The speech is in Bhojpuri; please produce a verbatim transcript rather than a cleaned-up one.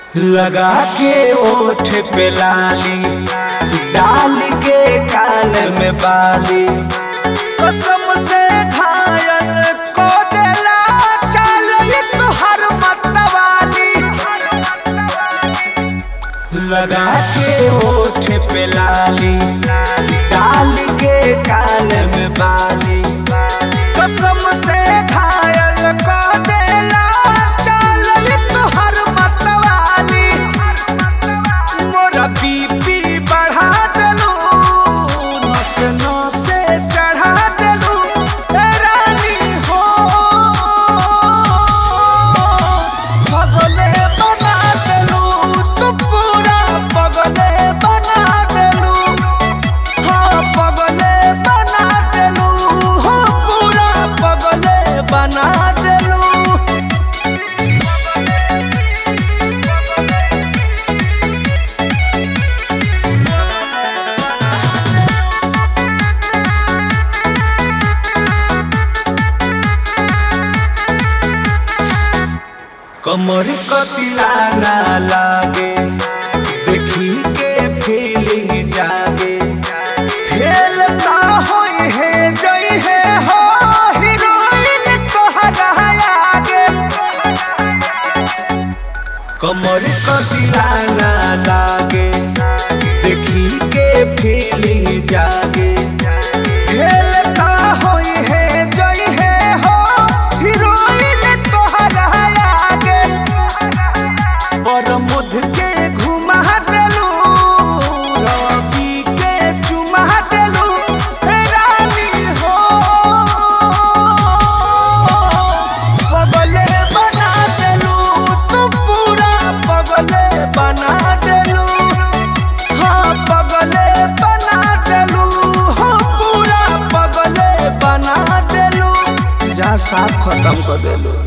लगा के ओठ पे लाली, डाल के कान में बाली, कसम से घायल को देला चल तुहर मतवाली। लगा के ओठ पे लाली, डाल के कान में बाली, कसम से घायल को देला चल तुहर मतवाली। मोरा बीपी बढ़ा देलू, नस नसे चढ़ा देलू रानी हो, पगले बना देलू तू, पूरा पगले बना देलू। हाँ पगले बना देलू, हो पूरा पगले बना देलू। कमर कतिला ना लागे, देखी के फीलिंग जागे, खेलता होई है जई है हो हीरोइन तोहरा आगे। कमर कतिला ना लागे, देखी के फीलिंग जागे, खेलता होई है जई है हो हीरोइन तोहरा आगे। पर मुध के घुमा देलू, रवि के चुमा देलू रानी हो, पगले बना देलू तू, पूरा पगले बना देलू। हाँ पगले बना देलू, हो पूरा पगले बना देलू। जा साफ खत्म कर देलू।